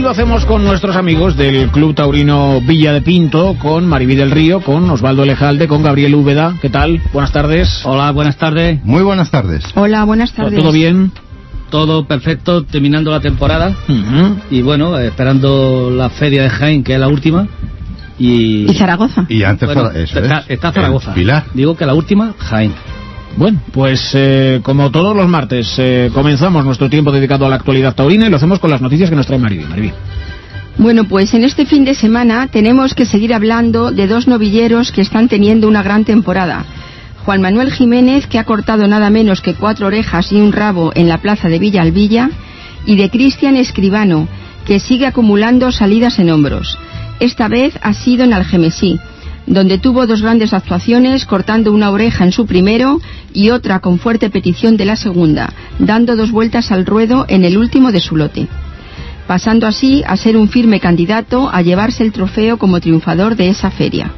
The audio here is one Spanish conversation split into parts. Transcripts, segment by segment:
lo hacemos con nuestros amigos del Club Taurino Villa de Pinto, con Mariví del Río, con Osvaldo Lejalde, con Gabriel Úbeda. ¿Qué tal? Buenas tardes. Hola, buenas tardes. Muy buenas tardes. Hola, buenas tardes. ¿Todo bien? Todo perfecto, terminando la temporada. Y bueno, esperando la feria de Jaén, que es la última. Y Zaragoza. Y antes bueno, eso está Zaragoza. Pilar. Digo que la última, Jaén. Bueno, pues como todos los martes, comenzamos nuestro tiempo dedicado a la actualidad taurina y lo hacemos con las noticias que nos trae Mariví. Bueno, pues en este fin de semana tenemos que seguir hablando de dos novilleros que están teniendo una gran temporada. Juan Manuel Jiménez, que ha cortado nada menos que 4 orejas y un rabo en la plaza de Villa Alvilla, y de Cristian Escribano, que sigue acumulando salidas en hombros. Esta vez ha sido en Algemesí, donde tuvo 2 grandes actuaciones, cortando una oreja en su primero y otra con fuerte petición de la segunda, dando 2 vueltas al ruedo en el último de su lote, pasando así a ser un firme candidato a llevarse el trofeo como triunfador de esa feria.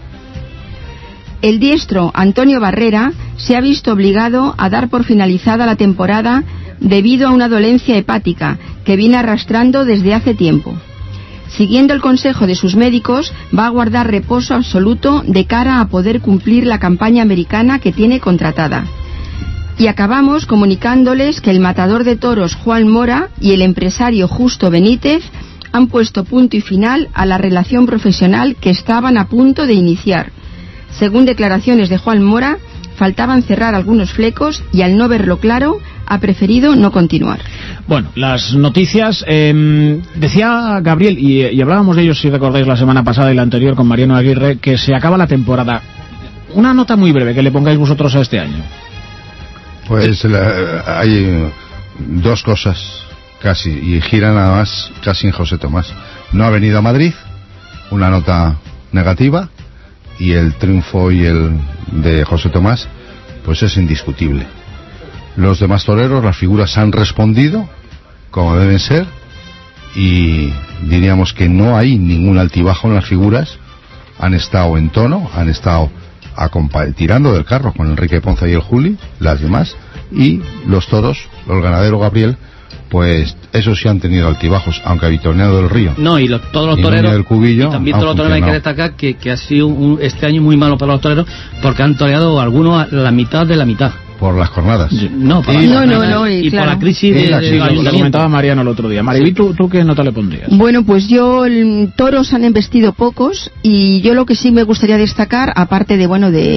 El diestro Antonio Barrera se ha visto obligado a dar por finalizada la temporada debido a una dolencia hepática que viene arrastrando desde hace tiempo. Siguiendo el consejo de sus médicos, va a guardar reposo absoluto de cara a poder cumplir la campaña americana que tiene contratada. Y acabamos comunicándoles que el matador de toros Juan Mora y el empresario Justo Benítez han puesto punto y final a la relación profesional que estaban a punto de iniciar. Según declaraciones de Juan Mora, faltaban cerrar algunos flecos y al no verlo claro, ha preferido no continuar. Bueno, las noticias, decía Gabriel, y hablábamos de ellos, si recordáis, la semana pasada y la anterior con Mariano Aguirre, que se acaba la temporada. Una nota muy breve que le pongáis vosotros a este año. Pues hay 2 cosas casi, y gira nada más casi en José Tomás. No ha venido a Madrid, una nota negativa, y el triunfo y el de José Tomás pues es indiscutible. Los demás toreros, las figuras han respondido como deben ser, y diríamos que no hay ningún altibajo en las figuras. Han estado en tono, han estado tirando del carro con Enrique Ponce y el Juli, las demás, y los toros, los ganaderos Gabriel, pues esos sí han tenido altibajos, aunque a Victoriano del Río no, y todos los toreros del Cubillo, y también todos los toreros hay que destacar que ha sido este año muy malo para los toreros, porque han toreado algunos a la mitad de la mitad. Por las jornadas. No, por y claro, por la crisis del ayuntamiento. Lo comentaba Mariano el otro día. Mariví, ¿tú qué nota le pondrías? Bueno, pues toros han embestido pocos, y yo lo que sí me gustaría destacar, aparte de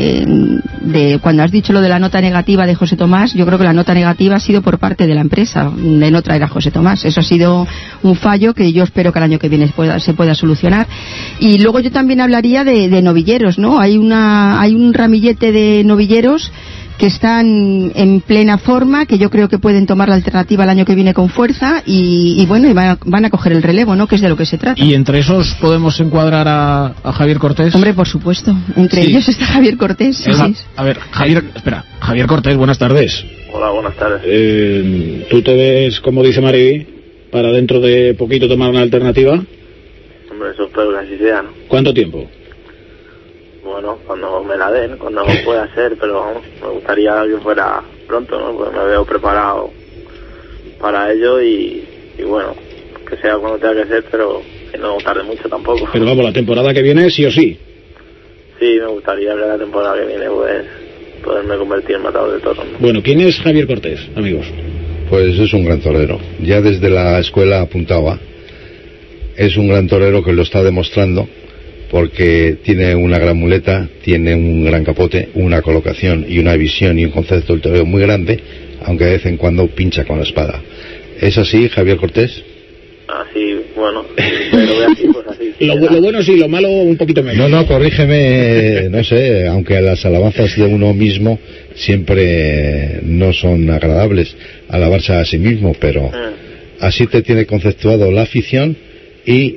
cuando has dicho lo de la nota negativa de José Tomás, yo creo que la nota negativa ha sido por parte de la empresa de no traer a José Tomás. Eso ha sido un fallo que yo espero que el año que viene se pueda solucionar. Y luego yo también hablaría de novilleros, ¿no? Hay un ramillete de novilleros que están en plena forma, que yo creo que pueden tomar la alternativa el año que viene con fuerza, y van a coger el relevo, ¿no? Que es de lo que se trata. ¿Y entre esos podemos encuadrar a Javier Cortés? Hombre, por supuesto, entre ellos está Javier Cortés. Sí. A ver, Javier Cortés, buenas tardes. Hola, buenas tardes. ¿Tú te ves, como dice Mariví, para dentro de poquito tomar una alternativa? Hombre, eso espero que así sea, ¿no? ¿Cuánto tiempo? Bueno, cuando me la den, cuando pueda ser, pero vamos, me gustaría que fuera pronto, ¿no? Porque me veo preparado para ello, y bueno, que sea cuando tenga que ser, pero que no tarde mucho tampoco. Pero vamos, la temporada que viene sí o sí. Sí, me gustaría que la temporada que viene pues poderme convertir en matador de toros, ¿no? Bueno, ¿quién es Javier Cortés, amigos? Pues es un gran torero, ya desde la escuela apuntaba. Es un gran torero que lo está demostrando, porque tiene una gran muleta, tiene un gran capote, una colocación y una visión y un concepto del toreo muy grande, aunque de vez en cuando pincha con la espada. ¿Es así, Javier Cortés? Así, bueno, pero lo veo así, pues así. Lo bueno sí, lo malo un poquito menos. No, corrígeme, no sé, aunque las alabanzas de uno mismo siempre no son agradables, alabarse a sí mismo, pero así te tiene conceptuado la afición y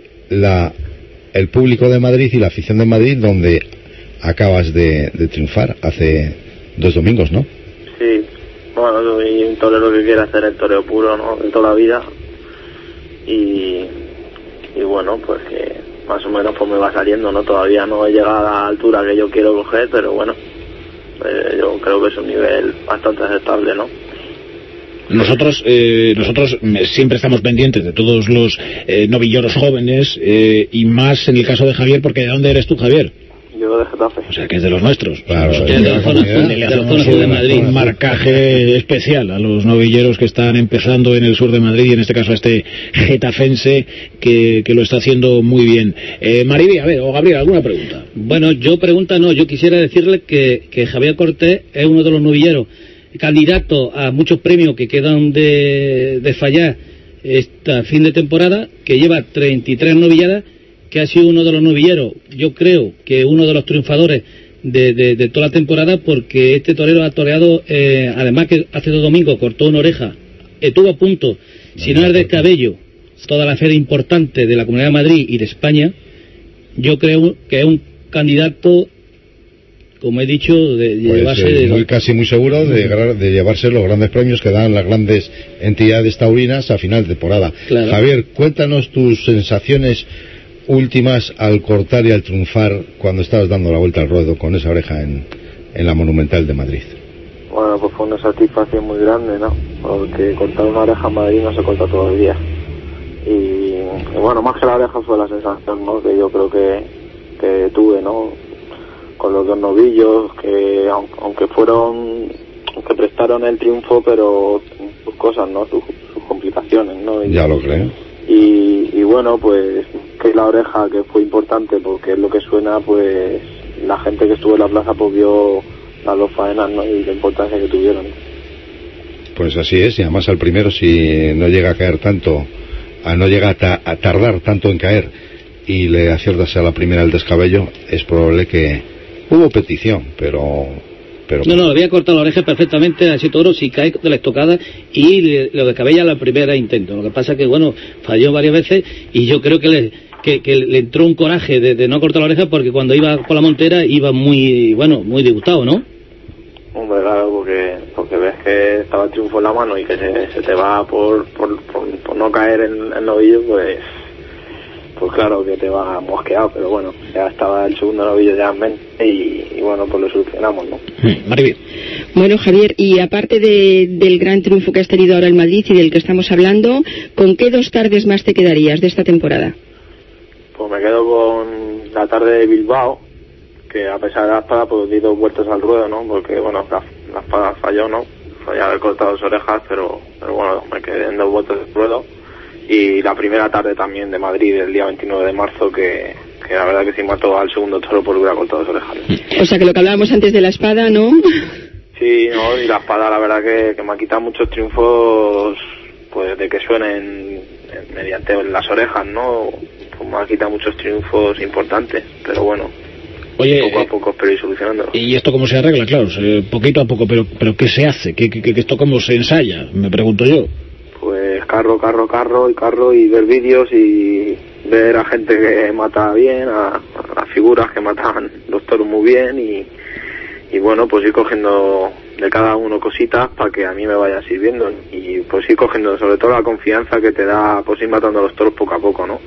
el público de Madrid y la afición de Madrid, donde acabas de triunfar hace 2 domingos, ¿no? Sí, bueno, soy un torero que quiere hacer el toreo puro, ¿no? De toda la vida, y bueno, pues que más o menos pues me va saliendo, ¿no? Todavía no he llegado a la altura que yo quiero coger, pero bueno, yo creo que es un nivel bastante aceptable, ¿no? Nosotros siempre estamos pendientes de todos los novilleros jóvenes, y más en el caso de Javier, porque ¿de dónde eres tú, Javier? Yo de Getafe. O sea, que es de los nuestros. Claro, de la zona sur de Madrid. Un marcaje especial a los novilleros que están empezando en el sur de Madrid, y en este caso a este getafense que lo está haciendo muy bien. Mariby, a ver, o Gabriel, ¿alguna pregunta? Bueno, yo quisiera decirle que Javier Cortés es uno de los novilleros candidato a muchos premios que quedan de fallar esta fin de temporada, que lleva 33 novilladas, que ha sido uno de los novilleros, yo creo que uno de los triunfadores de toda la temporada, porque este torero ha toreado, además que hace 2 domingos cortó una oreja, estuvo a punto, si no es descabello, toda la feria importante de la Comunidad de Madrid y de España. Yo creo que es un candidato, como he dicho, de llevarse... casi muy seguro de llevarse los grandes premios que dan las grandes entidades taurinas a final de temporada. Claro. Javier, cuéntanos tus sensaciones últimas al cortar y al triunfar cuando estabas dando la vuelta al ruedo con esa oreja en la Monumental de Madrid. Bueno, pues fue una satisfacción muy grande, ¿no? Porque cortar una oreja en Madrid no se corta todo el día. Y bueno, más que la oreja fue la sensación, ¿no?, que yo creo que tuve, ¿no?, con los 2 novillos, que aunque prestaron el triunfo, pero sus cosas, ¿no?, sus complicaciones, ¿no? Ya lo creo. Y bueno, pues que la oreja, que fue importante porque es lo que suena, pues la gente que estuvo en la plaza pues vio las 2 faenas, ¿no?, y la importancia que tuvieron. Pues así es, y además al primero, si no llega a caer tanto, no llega a tardar tanto en caer, y le aciertas a la primera el descabello, es probable que... Hubo petición, pero No, había cortado la oreja perfectamente a ese toro si cae de la estocada, y lo descabella la primera intento. Lo que pasa es que, bueno, falló varias veces, y yo creo que le entró un coraje de no cortar la oreja, porque cuando iba por la montera iba muy disgustado, ¿no? Hombre, claro, porque ves que estaba el triunfo en la mano y que se te va por no caer en el novillo, pues claro que te va mosqueado, pero bueno, ya estaba el segundo novillo ya en mente y bueno, pues lo solucionamos, ¿no? Mariby. Bueno, Javier, y aparte del gran triunfo que has tenido ahora en Madrid y del que estamos hablando, ¿con qué 2 tardes más te quedarías de esta temporada? Pues me quedo con la tarde de Bilbao, que a pesar de la espada pues di 2 vueltas al ruedo, ¿no? Porque bueno, la espada falló, ¿no? Falló haber cortado 2 orejas, pero bueno, me quedé en 2 vueltas al ruedo. Y la primera tarde también de Madrid, el día 29 de marzo, que la verdad que sí mató al segundo toro por hubiera cortado 2 orejas. O sea que lo que hablábamos antes de la espada, ¿no? Sí, no, y la espada la verdad que me ha quitado muchos triunfos, pues de que suenen mediante las orejas, ¿no? Pues me ha quitado muchos triunfos importantes, pero bueno. Oye, poco a poco espero ir solucionándolo. ¿Y esto cómo se arregla? Claro, poquito a poco, pero ¿qué se hace? ¿Qué esto cómo se ensaya? Me pregunto yo. Pues carro y ver vídeos y ver a gente que mata bien, a figuras que matan los toros muy bien y bueno, pues ir cogiendo de cada uno cositas para que a mí me vaya sirviendo y pues ir cogiendo sobre todo la confianza que te da pues ir matando a los toros poco a poco, ¿no?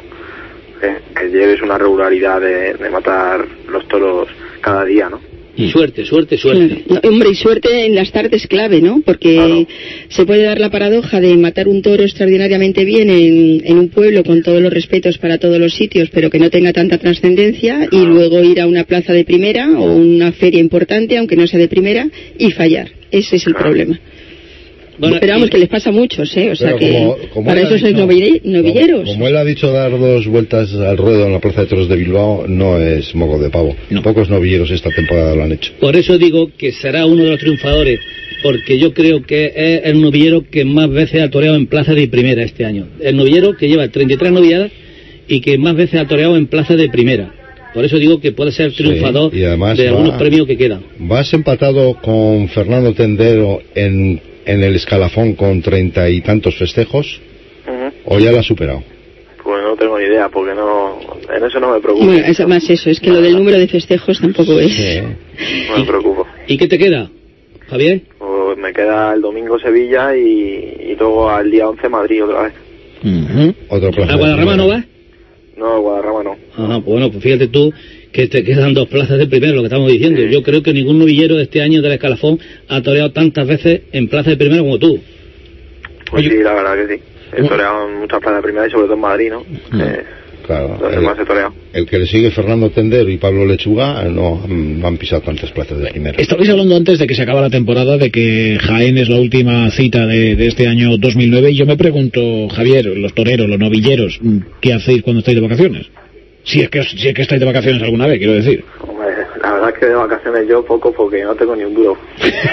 Que lleves una regularidad de matar los toros cada día, ¿no? Y suerte. No, hombre, y suerte en las tardes clave, ¿no? Porque claro, se puede dar la paradoja de matar un toro extraordinariamente bien en un pueblo con todos los respetos para todos los sitios, pero que no tenga tanta trascendencia, y luego ir a una plaza de primera o una feria importante, aunque no sea de primera, y fallar. Ese es el problema. Bueno, pero vamos, que les pasa a muchos, ¿eh? O sea que para eso sois novilleros. Como él ha dicho, dar 2 vueltas al ruedo en la Plaza de Toros de Bilbao no es moco de pavo. No. Pocos novilleros esta temporada lo han hecho. Por eso digo que será uno de los triunfadores, porque yo creo que es el novillero que más veces ha toreado en plaza de primera este año. El novillero que lleva 33 novilladas y que más veces ha toreado en plaza de primera. Por eso digo que puede ser triunfador, sí, de algunos premios que quedan. ¿Vas empatado con Fernando Tendero en el escalafón con 30 y tantos festejos? ¿O ya lo has superado? Pues no tengo ni idea, porque en eso no me preocupo. Bueno, es más eso, es que lo del número de festejos tampoco es. Sí. No me preocupo. ¿Y qué te queda, Javier? Pues me queda el domingo Sevilla y luego al día 11 Madrid otra vez. Otro plazo. ¿A Guadarrama no vas? No, a Guadarrama no. Pues bueno, pues fíjate tú que te quedan 2 plazas de primera, lo que estamos diciendo. Sí. Yo creo que ningún novillero de este año del escalafón ha toreado tantas veces en plaza de primera como tú. Pues sí, la verdad que sí. He toreado en muchas plazas de primera y sobre todo en Madrid, ¿no? Claro, Entonces más he toreado. el que le sigue Fernando Tendero y Pablo Lechuga no han pisado tantas plazas de primera. Estabais hablando antes de que se acaba la temporada, de que Jaén es la última cita de este año 2009, y yo me pregunto, Javier, los toreros, los novilleros, ¿qué hacéis cuando estáis de vacaciones? Si es que estáis de vacaciones alguna vez, quiero decir. Hombre, la verdad es que de vacaciones yo poco, porque no tengo ni un duro.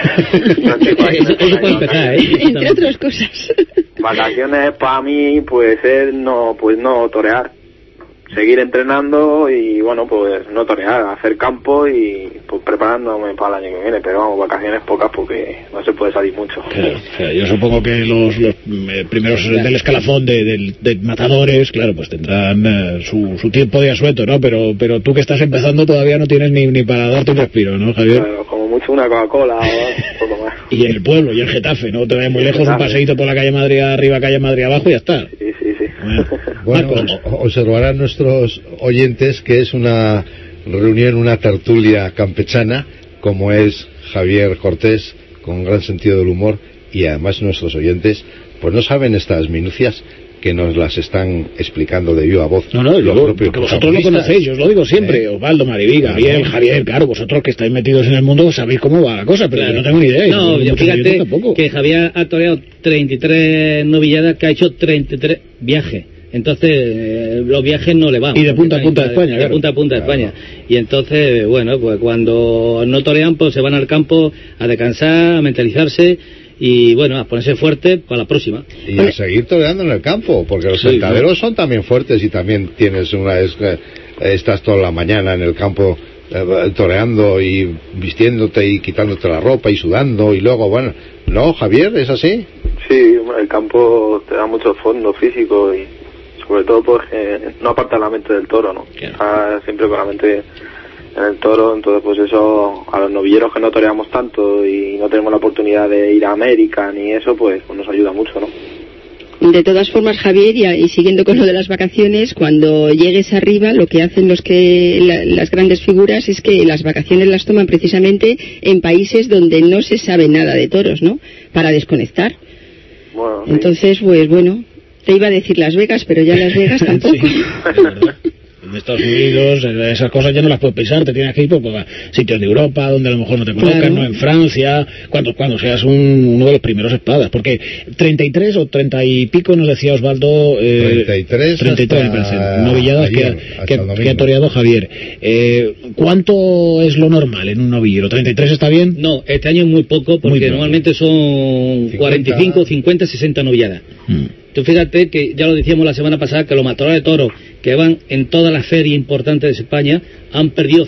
Eso puede empezar, Entre otras cosas. Vacaciones para mí puede ser no torear, seguir entrenando y bueno, pues no torear, hacer campo y pues preparándome para el año que viene, pero vamos, vacaciones pocas porque no se puede salir mucho. Claro, yo supongo que los primeros del escalafón de matadores, claro, pues tendrán su tiempo de asueto, ¿no? Pero tú que estás empezando todavía no tienes ni para darte un respiro, ¿no, Javier? Claro, como mucho una Coca-Cola o un poco más. Y en el pueblo, y en Getafe, ¿no? Te vayas muy lejos, un paseíto por la calle Madrid arriba, calle Madrid abajo y ya está. Sí. Bueno, observarán nuestros oyentes que es una reunión, una tertulia campechana, como es Javier Cortés, con gran sentido del humor, y además nuestros oyentes pues no saben estas minucias que nos las están explicando de viva voz. No, porque vosotros lo conocéis, yo os lo digo siempre, Osvaldo, Mariví, Gabriel, Javier, claro, vosotros que estáis metidos en el mundo sabéis cómo va la cosa, pero yo no tengo ni idea. No, fíjate que Javier ha toreado 33 novilladas, que ha hecho 33 viajes. Entonces, los viajes no le van. Y de punta a punta de España, claro. De punta a punta de España. Y entonces, bueno, pues cuando no torean, pues se van al campo a descansar, a mentalizarse y, bueno, a ponerse fuerte para la próxima. Y a seguir toreando en el campo, porque los sentaderos son también fuertes y también tienes estás toda la mañana en el campo toreando y vistiéndote y quitándote la ropa y sudando y luego, bueno, ¿no, Javier? ¿Es así? Sí, el campo te da mucho fondo físico y sobre todo porque no aparta la mente del toro, ¿no? Está siempre con la mente en el toro, entonces pues eso, a los novilleros que no toreamos tanto y no tenemos la oportunidad de ir a América ni eso, pues nos ayuda mucho, ¿no? De todas formas, Javier, y siguiendo con lo de las vacaciones, cuando llegues arriba, lo que hacen las grandes figuras es que las vacaciones las toman precisamente en países donde no se sabe nada de toros, ¿no? Para desconectar. Bueno, sí. Entonces, pues bueno, te iba a decir Las Vegas, pero ya Las Vegas tampoco. Sí, es verdad. En Estados Unidos, esas cosas ya no las puedes pensar, te tienes que ir por sitios de Europa donde a lo mejor no te colocan, claro. No en Francia, cuando seas uno de los primeros espadas, porque 33 o 30 y pico nos decía Osvaldo, 33 me parece, novilladas que ha toreado Javier. ¿Cuánto es lo normal en un novillero? ¿33 está bien? No, este año es muy poco, porque normalmente son 45, 50, 60 novilladas. Tú fíjate que ya lo decíamos la semana pasada, que los matadores de toros que van en todas las ferias importantes de España han perdido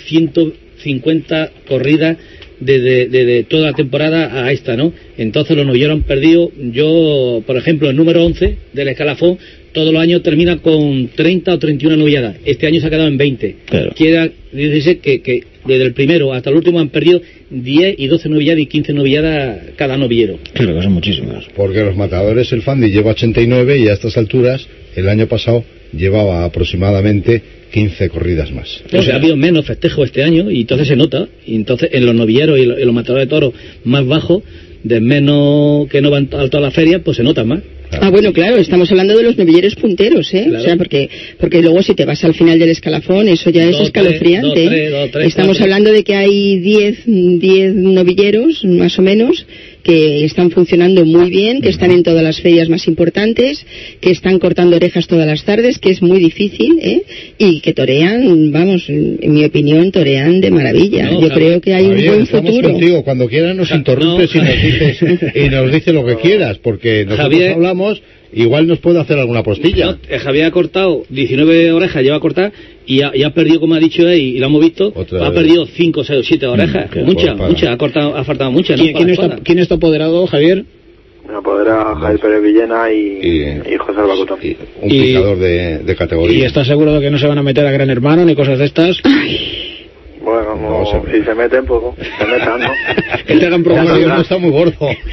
150 corridas de toda la temporada a esta, ¿no? Entonces los novilleros han perdido, yo, por ejemplo, el número 11 del escalafón, todos los años termina con 30 o 31 novilladas. Este año se ha quedado en 20. Claro. Quiere decir que desde el primero hasta el último han perdido 10 y 12 novilladas y 15 novilladas cada novillero. Claro que son muchísimas. Porque los matadores, el Fandi lleva 89 y a estas alturas, el año pasado, llevaba aproximadamente 15 corridas más. O sea, ha habido menos festejos este año y entonces se nota. Y entonces en los novilleros y los matadores de toros más bajos, de menos que no van a todas las ferias, pues se nota más. Ah, bueno, claro, estamos hablando de los novilleros punteros, ¿eh? Claro. O sea, porque luego si te vas al final del escalafón, eso ya es escalofriante. Estamos hablando de que hay 10 novilleros, más o menos, que están funcionando muy bien, que están en todas las ferias más importantes, que están cortando orejas todas las tardes, que es muy difícil, y que torean, vamos, en mi opinión, torean de maravilla. Yo creo que hay un buen futuro. Contigo. Cuando quieras nos interrumpes y nos dices lo que quieras, porque nosotros hablamos, igual nos puede hacer alguna postilla. Javier ha cortado 19 orejas, lleva a cortar, y ha perdido, como ha dicho él, y lo hemos visto, ha perdido 5, 6 o 7 orejas, muchas, ha faltado muchas. ¿Quién está apoderado, Javier? Me apodera Javier Pérez Villena y José Albacotón. Un picador de categoría. ¿Y estás seguro de que no se van a meter a Gran Hermano ni cosas de estas? Bueno, como si se meten, pues se metan, ¿no? Que te hagan promoción, no está muy gordo.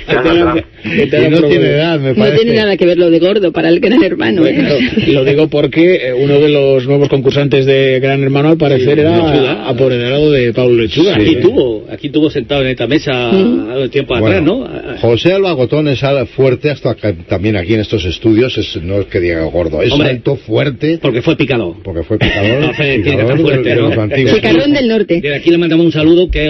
Que no tiene edad, me parece. No tiene nada que ver lo de gordo para el Gran Hermano, Bueno, lo digo porque uno de los nuevos concursantes de Gran Hermano al parecer era apoderado de Pablo Lechuga. Aquí tuvo sentado en esta mesa tiempo atrás, ¿no? José Alba Gotón es fuerte, hasta acá, también aquí en estos estudios, no es que diga gordo, es alto, fuerte. Porque fue picador. Porque fue picador. No, tiene que estar fuerte, ¿no? Picarón del norte. Desde aquí le mandamos un saludo, que es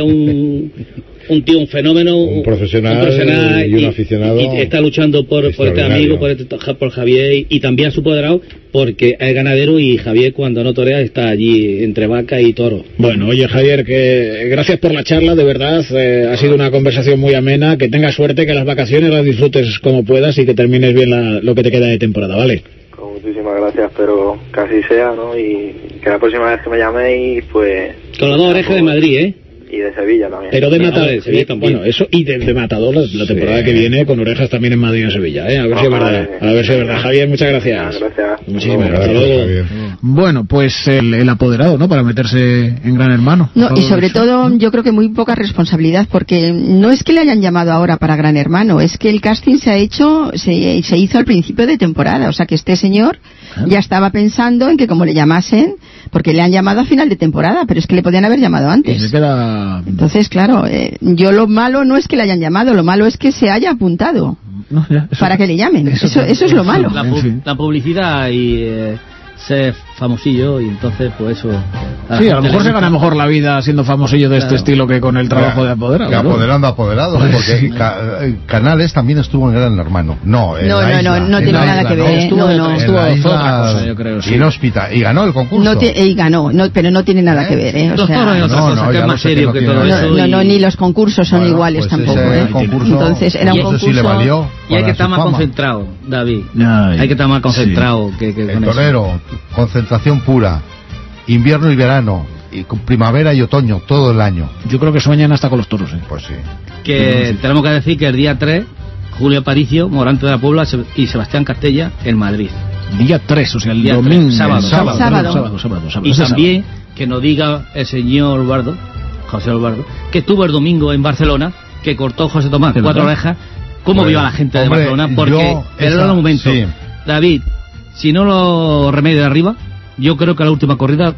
un tío, un fenómeno, un profesional y un aficionado, y está luchando por este amigo, por Javier, y también a su apoderado, porque es ganadero, y Javier, cuando no torea, está allí entre vaca y toro. Bueno, oye, Javier, que gracias por la charla, de verdad, ha sido una conversación muy amena, que tengas suerte, que las vacaciones las disfrutes como puedas y que termines bien lo que te queda de temporada, ¿vale? Con muchísimas gracias, pero que así sea, ¿no? Y que la próxima vez que me llaméis, pues... Con las dos orejas de Madrid, ¿eh? Y de Sevilla también. Pero de Matador, bueno, eso, y de Matador la temporada que viene, con orejas también en Madrid y en Sevilla, ¿eh? A ver si es verdad. A ver si es verdad. Javier, muchas gracias. Gracias. Muchísimas gracias. Hasta luego. Bueno, pues el apoderado, ¿no? Para meterse en Gran Hermano. No, y sobre todo, yo creo que muy poca responsabilidad, porque no es que le hayan llamado ahora para Gran Hermano, es que el casting se hizo al principio de temporada, o sea que este señor ya estaba pensando en que como le llamasen, porque le han llamado a final de temporada, pero es que le podían haber llamado antes. Entonces, claro, yo lo malo no es que le hayan llamado, lo malo es que se haya apuntado para que le llamen. Eso es lo malo. La publicidad y ser famosillo, y entonces pues eso... Sí, a lo mejor se gana mejor la vida siendo famosillo de este estilo que con el trabajo de apoderado. Que apoderando apoderados, porque Canales también estuvo en Gran Hermano. No tiene nada que ver. Estuvo otra cosa, yo creo. Inhóspita, y ganó el concurso. Pero no tiene nada que ver, Los toros es otra cosa, que es más serio que todo eso. No, ni los concursos son iguales tampoco, Entonces era un concurso... Sí le valió. Y hay que estar más concentrado, David. Hay que estar más concentrado que el torero. Concentración pura, invierno y verano, y con primavera y otoño, todo el año. Yo creo que sueñan hasta con los toros, Pues sí. Que tenemos que decir que el día 3, Julio Aparicio, Morante de la Puebla y Sebastián Castella en Madrid. Día 3, o sea, el día domingo. Sábado. Y también que nos diga el señor José Albardo, que estuvo el domingo en Barcelona, que cortó José Tomás 4 orejas. ¿Cómo vio a la gente de Barcelona? Porque era el momento. Sí. David, si no lo remedio de arriba, yo creo que la última corrida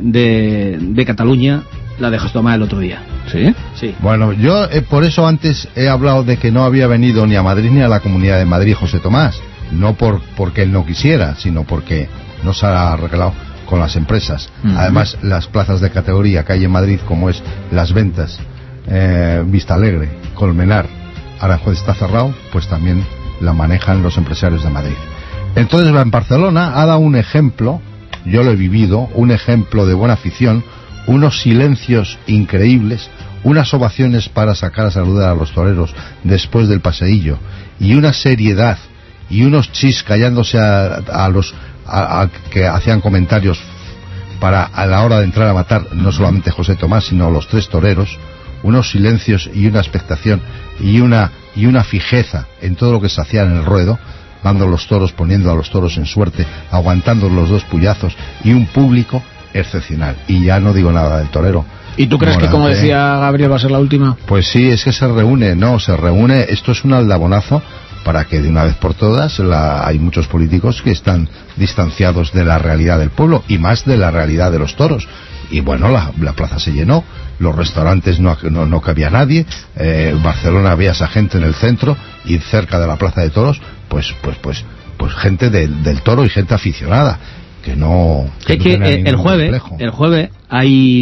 de Cataluña la de José Tomás el otro día. ¿Sí? Sí. Bueno, yo por eso antes he hablado de que no había venido ni a Madrid ni a la Comunidad de Madrid José Tomás. No porque él no quisiera, sino porque no se ha arreglado con las empresas. Además, las plazas de categoría que hay en Madrid, como es Las Ventas, Vista Alegre, Colmenar, Aranjuez está cerrado, pues también la manejan los empresarios de Madrid. Entonces en Barcelona ha dado un ejemplo, yo lo he vivido, un ejemplo de buena afición, unos silencios increíbles, unas ovaciones para sacar a saludar a los toreros después del paseillo, y una seriedad y unos chis callándose a los que hacían comentarios para a la hora de entrar a matar, no solamente José Tomás sino los 3 toreros, unos silencios y una expectación y una fijeza en todo lo que se hacía en el ruedo, dando los toros, poniendo a los toros en suerte, aguantando los 2 puyazos, y un público excepcional. Y ya no digo nada del torero. ¿Y tú crees que, como decía Gabriel, va a ser la última? Pues sí, es que se reúne, esto es un aldabonazo para que de una vez por todas hay muchos políticos que están distanciados de la realidad del pueblo, y más de la realidad de los toros. Y bueno, la plaza se llenó, los restaurantes no cabía nadie, Barcelona había esa gente en el centro, y cerca de la plaza de toros pues gente del toro y gente aficionada que no el jueves hay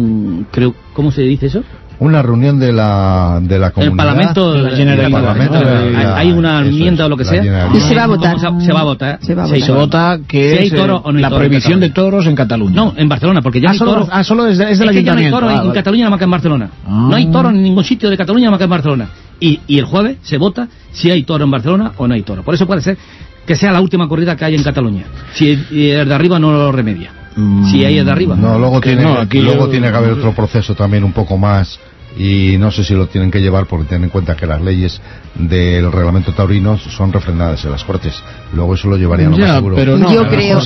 ¿cómo se dice eso? Una reunión de la comunidad. El Parlamento de la Generalitat. Hay una enmienda o lo que sea. Y se va a votar. Se va a votar. Se vota que si es la prohibición de toros en Cataluña. No, en Barcelona, porque ya hay toros. Solo es del ayuntamiento. No hay toros en Cataluña más que en Barcelona. No hay toros en ningún sitio de Cataluña más que en Barcelona. Y el jueves se vota si hay toro en Barcelona o no hay toro. Por eso puede ser que sea la última corrida que hay en Cataluña. Si el de arriba no lo remedia. Si hay el de arriba. No, luego tiene que haber otro proceso también un poco más y no sé si lo tienen que llevar porque tienen en cuenta que las leyes del reglamento taurino son refrendadas en las Cortes. Luego eso lo llevarían lo más seguro. Pero no, yo creo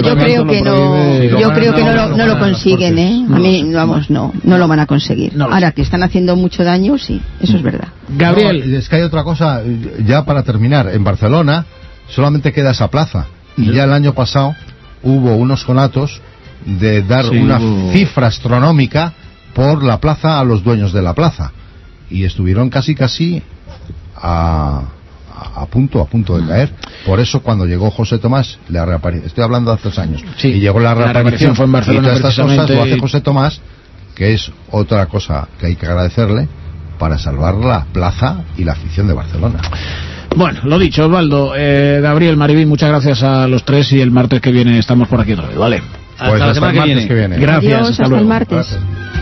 que no lo consiguen, ¿eh? A mí, vamos, no lo van a conseguir. Ahora que están haciendo mucho daño, sí, eso es verdad. Gabriel, no, es que hay otra cosa, ya para terminar, en Barcelona solamente queda esa plaza, y ya el año pasado hubo unos conatos de dar una cifra astronómica por la plaza a los dueños de la plaza, y estuvieron casi a punto de caer. Por eso cuando llegó José Tomás, la reaparición, estoy hablando de hace 2 años, y llegó la reaparición fue en Barcelona, y todas estas cosas lo hace José Tomás, que es otra cosa que hay que agradecerle para salvar la plaza y la afición de Barcelona. Bueno, lo dicho, Osvaldo, Gabriel, Maribí, muchas gracias a los 3 y el martes que viene estamos por aquí otra vez, ¿vale? Pues hasta el martes que viene. Gracias, Adiós, hasta luego. el martes. Gracias.